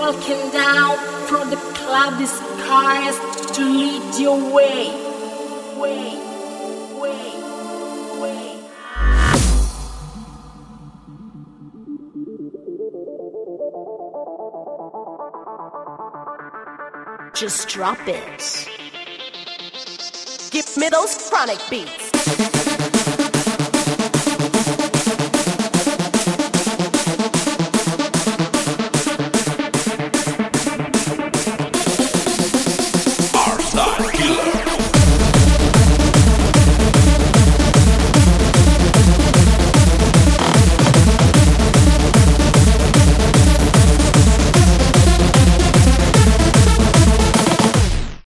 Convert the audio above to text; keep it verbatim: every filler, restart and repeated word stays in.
walking down from the cloudy skies to lead your way, way, way, way. Just drop it. Give me those chronic beats.